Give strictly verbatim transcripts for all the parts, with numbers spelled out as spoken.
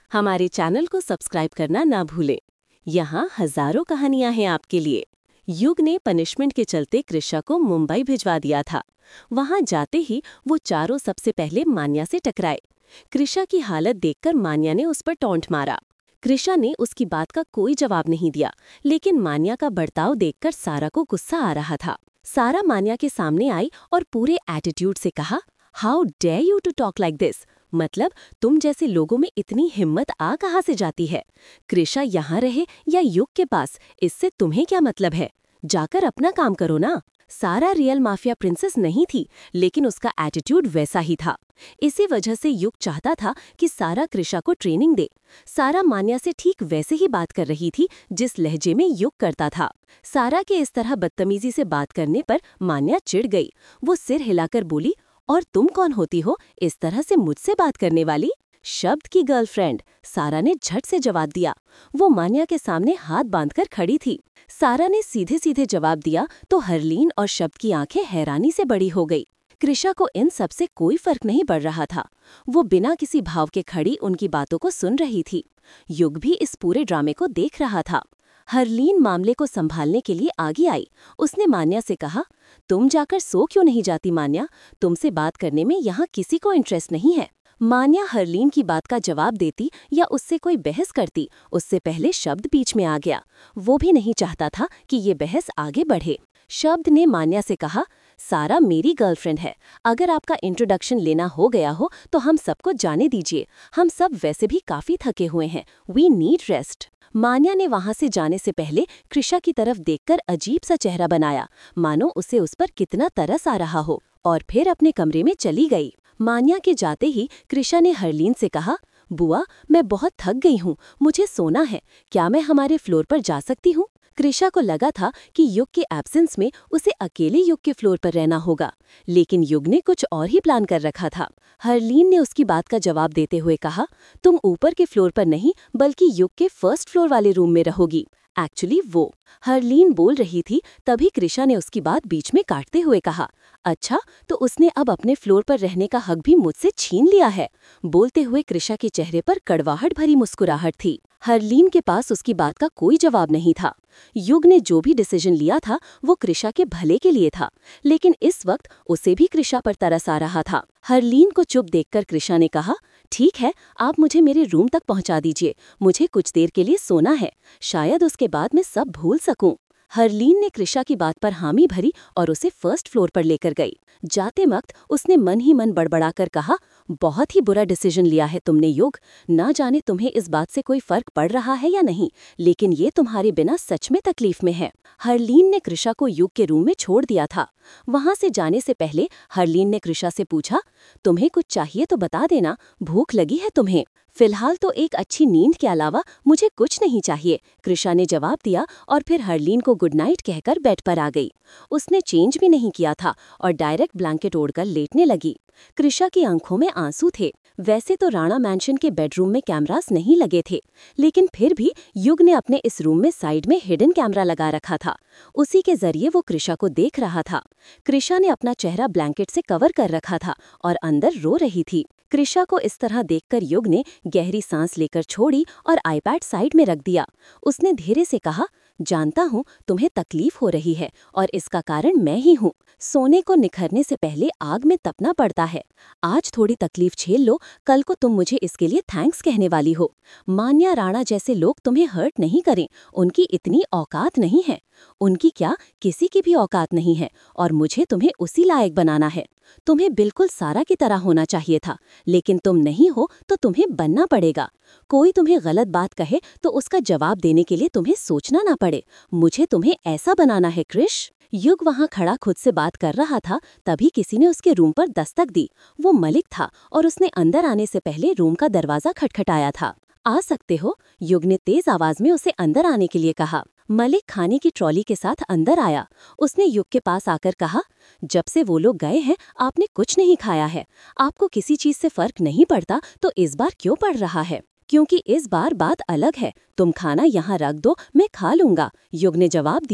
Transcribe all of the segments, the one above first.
हमारे चैनल को सब्सक्राइब करना ना भूलें। यहाँ हजारों कहानियां हैं आपके लिए। युग ने पनिशमेंट के चलते कृषा को मुंबई भिजवा दिया था। वहां जाते ही वो चारों सबसे पहले मान्या से टकराए। कृषा की हालत देखकर मान्या ने उस पर टॉन्ट मारा। कृषा ने उसकी बात का कोई जवाब नहीं दिया, लेकिन मान्या का बर्ताव देखकर सारा को गुस्सा आ रहा था। सारा मान्या के सामने आई और पूरे एटीट्यूड से कहा, how dare you to talk like this. मतलब तुम जैसे लोगों में इतनी हिम्मत आ कहाँ से जाती है? कृषा यहाँ रहे या युग के पास, इससे तुम्हें क्या मतलब है? जाकर अपना काम करो ना। सारा रियल माफिया प्रिंसेस नहीं थी, लेकिन उसका एटीट्यूड वैसा ही था। इसी वजह से युग चाहता था कि सारा कृषा को ट्रेनिंग दे। सारा मान्या से ठीक वैसे ही बात कर रही थी जिस लहजे में युग करता था। सारा के इस तरह बदतमीजी से बात करने पर मान्या चिढ़ गई। वो सिर हिलाकर बोली, और तुम कौन होती हो इस तरह से मुझसे बात करने वाली? शब्द की गर्लफ्रेंड, सारा ने झट से जवाब दिया। वो मान्या के सामने हाथ बांधकर खड़ी थी। सारा ने सीधे सीधे जवाब दिया तो हरलीन और शब्द की आंखें हैरानी से बड़ी हो गई। कृषा को इन सब से कोई फर्क नहीं पड़ रहा था। वो बिना किसी भाव के खड़ी उनकी बातों को सुन रही थी। युग भी इस पूरे ड्रामे को देख रहा था। हरलीन मामले को संभालने के लिए आगे आई। उसने मान्या से कहा, तुम जाकर सो क्यों नहीं जाती मान्या? तुमसे बात करने में यहाँ किसी को इंटरेस्ट नहीं है। मान्या हरलीन की बात का जवाब देती या उससे कोई बहस करती, उससे पहले शब्द बीच में आ गया। वो भी नहीं चाहता था कि ये बहस आगे बढ़े। शब्द ने मान्या से कहा, सारा मेरी गर्लफ्रेंड है। अगर आपका इंट्रोडक्शन लेना हो गया हो तो हम सबको जाने दीजिए। हम सब वैसे भी काफी थके हुए हैं। We need rest. मान्या ने वहां से जाने से पहले कृषा की तरफ देखकर अजीब सा चेहरा बनाया, मानो उसे उस पर कितना तरस आ रहा हो, और फिर अपने कमरे में चली गई। मान्या के जाते ही कृषा ने हरलीन से कहा, बुआ मैं बहुत थक गई हूँ, मुझे सोना है। क्या मैं हमारे फ्लोर पर जा सकती हूँ? कृषा को लगा था कि युग के एब्सेंस में उसे अकेले युग के फ्लोर पर रहना होगा, लेकिन युग ने कुछ और ही प्लान कर रखा था। हरलीन ने उसकी बात का जवाब देते हुए कहा, तुम ऊपर के फ्लोर पर नहीं बल्कि युग के फर्स्ट फ्लोर वाले रूम में रहोगी। एक्चुअली वो हरलीन बोल रही थी, तभी कृषा ने उसकी बात बीच में काटते हुए कहा, अच्छा तो उसने अब अपने फ्लोर पर रहने का हक भी मुझसे छीन लिया है। बोलते हुए कृषा के चेहरे पर कड़वाहट भरी मुस्कुराहट थी। हरलीन के पास उसकी बात का कोई जवाब नहीं था। युग ने जो भी डिसीजन लिया था वो कृषा के भले के लिए था, लेकिन इस वक्त उसे भी कृषा पर तरस आ रहा था। हरलीन को चुप देखकर कृषा ने कहा, ठीक है, आप मुझे मेरे रूम तक पहुंचा दीजिए। मुझे कुछ देर के लिए सोना है, शायद उसके बाद मैं सब भूल सकूं। हरलीन ने कृषा की बात पर हामी भरी और उसे फर्स्ट फ्लोर पर लेकर गई। जाते वक्त उसने मन ही मन बड़बड़ाकर कहा, बहुत ही बुरा डिसीजन लिया है तुमने युग। ना जाने तुम्हें इस बात से कोई फर्क पड़ रहा है या नहीं, लेकिन ये तुम्हारे बिना सच में तकलीफ में है। हरलीन ने कृषा को युग के रूम में छोड़ दिया था। वहां से जाने से पहले हरलीन ने कृषा से पूछा, तुम्हें कुछ चाहिए तो बता देना, भूख लगी है तुम्हें? फिलहाल तो एक अच्छी नींद के अलावा मुझे कुछ नहीं चाहिए, कृषा ने जवाब दिया और फिर हरलीन को गुड नाइट कहकर बेड पर आ गई। उसने चेंज भी नहीं किया था और डायरेक्ट ब्लैंकेट ओढ़कर लेटने लगी। कृषा की आंखों में आंसू थे। वैसे तो राणा मैंशन के बेडरूम में कैमरास नहीं लगे थे, लेकिन फिर भी युग ने अपने इस रूम में साइड में हिडन कैमरा लगा रखा था। उसी के जरिए वो कृषा को देख रहा था। कृषा ने अपना चेहरा ब्लैंकेट से कवर कर रखा था और अंदर रो रही थी। कृषा को इस तरह देखकर युग ने गहरी सांस लेकर छोड़ी और आईपैड साइड में रख दिया। उसने धीरे से कहा, जानता हूँ तुम्हें तकलीफ हो रही है और इसका कारण मैं ही हूँ। सोने को निखरने से पहले आग में तपना पड़ता है। आज थोड़ी तकलीफ झेल लो, कल को तुम मुझे इसके लिए थैंक्स कहने वाली हो। मान्या राणा जैसे लोग तुम्हें हर्ट नहीं करें, उनकी इतनी औकात नहीं है। उनकी क्या, किसी की भी औकात नहीं है, और मुझे तुम्हें उसी लायक बनाना है। तुम्हें बिल्कुल सारा की तरह होना चाहिए था, लेकिन तुम नहीं हो तो तुम्हें बनना पड़ेगा। कोई तुम्हें गलत बात कहे तो उसका जवाब देने के लिए तुम्हें सोचना ना पड़े। मुझे तुम्हें ऐसा बनाना है कृष। युग वहां खड़ा खुद से बात कर रहा था, तभी किसी ने उसके रूम पर दस्तक दी। वो मलिक था और उसने अंदर आने से पहले रूम का दरवाजा खटखटाया था। आ सकते हो, युग ने तेज आवाज में उसे अंदर आने के लिए कहा। मलिक खाने की ट्रॉली के साथ अंदर आया। उसने युग के पास आकर कहा, जब से वो लोग गए हैं आपने कुछ नहीं खाया है। आपको किसी चीज से फर्क नहीं पड़ता तो इस बार क्यों पड़ रहा है? क्योंकि इस बार बात अलग है। तुम खाना यहाँ रख दो, मैं खा लूंगा, युग ने जवाब दिया।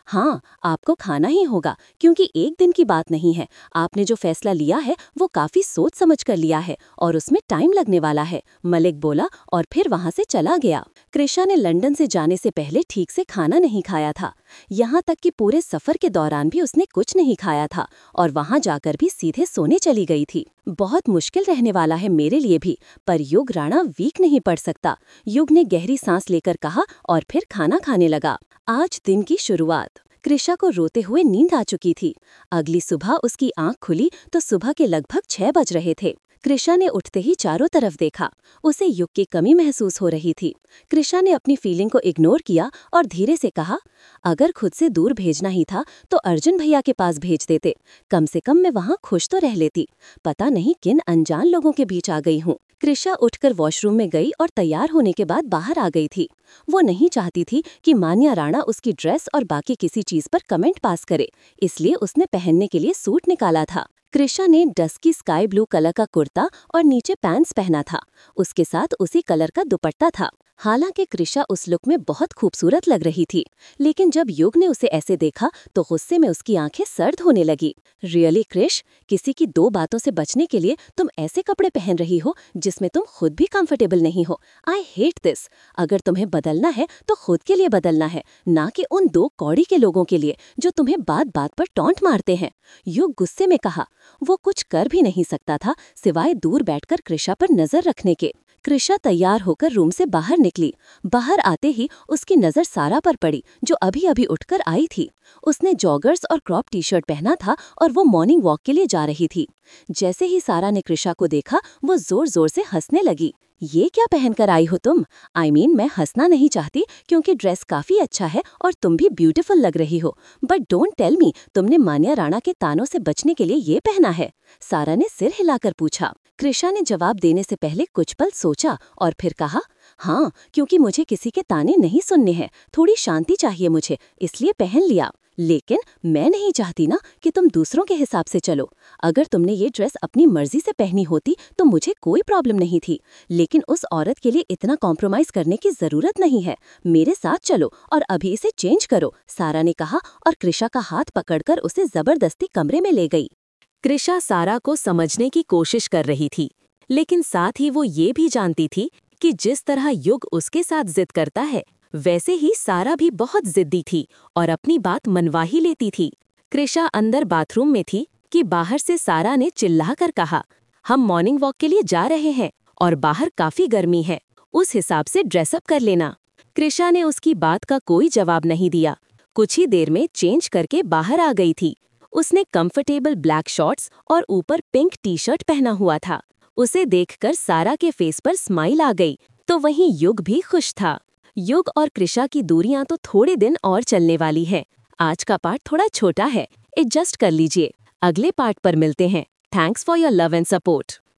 हाँ, आपको खाना ही होगा, क्योंकि एक दिन की बात नहीं है। आपने जो फैसला लिया है वो काफी सोच समझ कर लिया है और उसमें टाइम लगने वाला है, मलिक बोला और फिर वहाँ से चला गया। कृषा ने लंदन से जाने से पहले ठीक से खाना नहीं खाया था। यहाँ तक कि पूरे सफर के दौरान भी उसने कुछ नहीं खाया था और वहाँ जाकर भी सीधे सोने चली गई थी। बहुत मुश्किल रहने वाला है मेरे लिए भी, पर युग राणा वीक नहीं पड़ सकता, युग ने गहरी सांस लेकर कहा और फिर खाना खाने लगा। आज दिन की शुरुआत। कृषा को रोते हुए नींद आ चुकी थी। अगली सुबह उसकी आंख खुली तो सुबह के लगभग छह बज रहे थे। कृषा ने उठते ही चारों तरफ देखा। उसे युग की कमी महसूस हो रही थी। कृषा ने अपनी फीलिंग को इग्नोर किया और धीरे से कहा, अगर खुद से दूर भेजना ही था तो अर्जुन भैया के पास भेज देते, कम से कम मैं वहाँ खुश तो रह लेती। पता नहीं किन अनजान लोगों के बीच आ गई हूँ। कृषा उठकर वॉशरूम में गई और तैयार होने के बाद बाहर आ गई थी। वो नहीं चाहती थी कि मान्या राणा उसकी ड्रेस और बाकी किसी चीज पर कमेंट पास करे, इसलिए उसने पहनने के लिए सूट निकाला था। कृषा ने डस्की स्काई ब्लू कलर का कुर्ता और नीचे पैंट्स पहना था। उसके साथ उसी कलर का दुपट्टा था। हालांकि कृषा उस लुक में बहुत खूबसूरत लग रही थी, लेकिन जब युग ने उसे ऐसे देखा तो गुस्से में उसकी आंखें सर्द होने लगी। रियली कृष, किसी की दो बातों से बचने के लिए तुम ऐसे कपड़े पहन रही हो जिसमें तुम खुद भी कंफर्टेबल नहीं हो। I hate this. अगर तुम्हें बदलना है तो खुद के लिए बदलना है, ना कि उन दो कौड़ी के लोगों के लिए जो तुम्हें बात बात पर टॉन्ट मारते हैं। युग गुस्से में कहा। वो कुछ कर भी नहीं सकता था सिवाय दूर बैठकर कृषा पर नजर रखने के। कृषा तैयार होकर रूम से बाहर निकली। बाहर आते ही उसकी नजर सारा पर पड़ी, जो अभी अभी उठकर आई थी। उसने जॉगर्स और क्रॉप टी शर्ट पहना था और वो मॉर्निंग वॉक के लिए जा रही थी। जैसे ही सारा ने कृषा को देखा, वो जोर जोर से हंसने लगी। ये क्या पहनकर आई हो तुम? आई I मीन mean, मैं हंसना नहीं चाहती क्योंकि ड्रेस काफी अच्छा है और तुम भी ब्यूटीफुल लग रही हो, बट डोंट टेल मी तुमने मान्या राणा के तानों से बचने के लिए ये पहना है? सारा ने सिर हिलाकर पूछा। कृषा ने जवाब देने से पहले कुछ पल सोचा और फिर कहा, हाँ, क्योंकि मुझे किसी के ताने नहीं सुनने हैं, थोड़ी शांति चाहिए मुझे, इसलिए पहन लिया। लेकिन मैं नहीं चाहती ना कि तुम दूसरों के हिसाब से चलो। अगर तुमने ये ड्रेस अपनी मर्जी से पहनी होती तो मुझे कोई प्रॉब्लम नहीं थी, लेकिन उस औरत के लिए इतना कॉम्प्रोमाइज करने की जरूरत नहीं है। मेरे साथ चलो और अभी इसे चेंज करो, सारा ने कहा और कृषा का हाथ पकड़कर उसे जबरदस्ती कमरे में ले गई। कृषा सारा को समझने की कोशिश कर रही थी, लेकिन साथ ही वो ये भी जानती थी कि जिस तरह युग उसके साथ जिद करता है, वैसे ही सारा भी बहुत जिद्दी थी और अपनी बात मनवा ही लेती थी। कृषा अंदर बाथरूम में थी कि बाहर से सारा ने चिल्लाकर कहा, हम मॉर्निंग वॉक के लिए जा रहे हैं और बाहर काफी गर्मी है, उस हिसाब से ड्रेसअप कर लेना। कृषा ने उसकी बात का कोई जवाब नहीं दिया। कुछ ही देर में चेंज करके बाहर आ गई थी। उसने कंफर्टेबल ब्लैक शॉर्ट्स और ऊपर पिंक टी शर्ट पहना हुआ था। उसे देखकर सारा के फेस पर स्माइल आ गई, तो वहीं युग भी खुश था। युग और कृषा की दूरियां तो थोड़े दिन और चलने वाली है। आज का पार्ट थोड़ा छोटा है, एडजस्ट कर लीजिए। अगले पार्ट पर मिलते हैं। Thanks for your love and support.